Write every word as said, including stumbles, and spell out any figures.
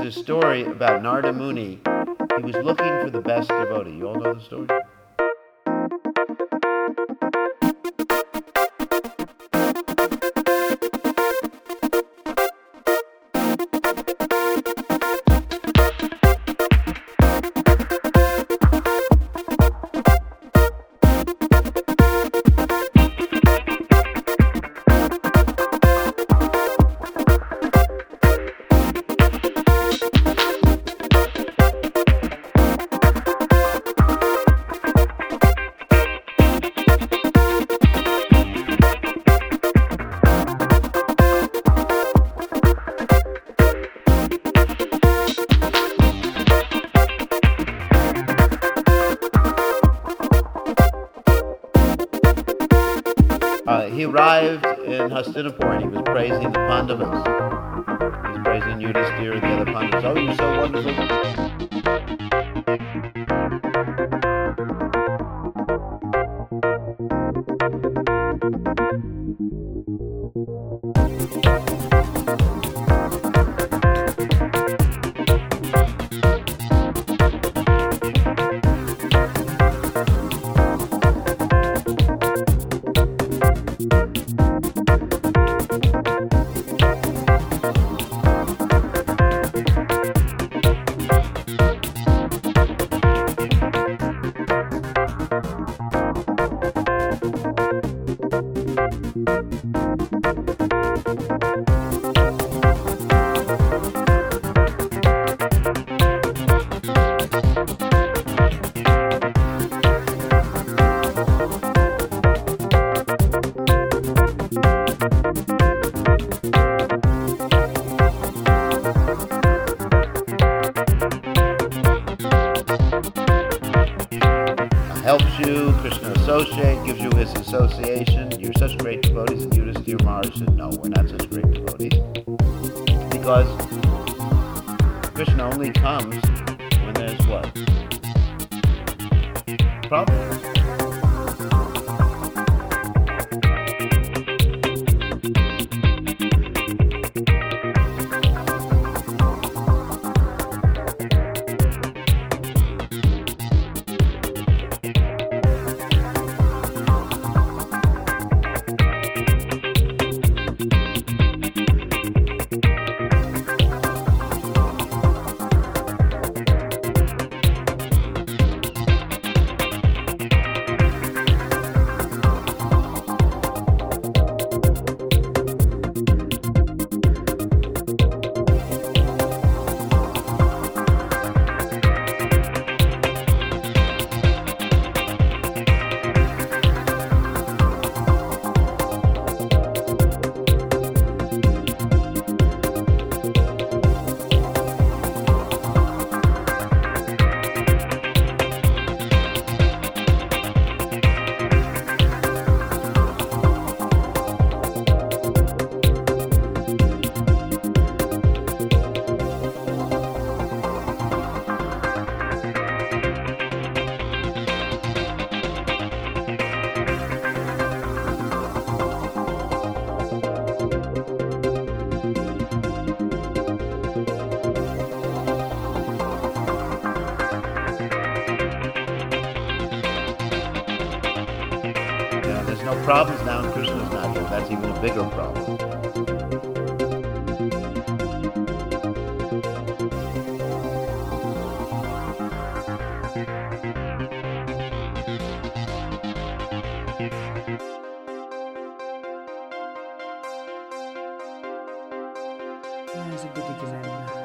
a story about Narada Muni. He was looking for the best devotee. You all know the story? Uh, he arrived in Hastinapur and he was praising the Pandavas. He was praising Yudhisthira and the other Pandavas. Oh, you're so wonderful. Helps you, Krishna associate, gives you his association. You're such great devotees, and Yudhisthira Maharaj said, no, we're not such great devotees. Because Krishna only comes when there's what? Problems. There's no problems now, and Krishna's not here. That's even a bigger problem. That's a good example.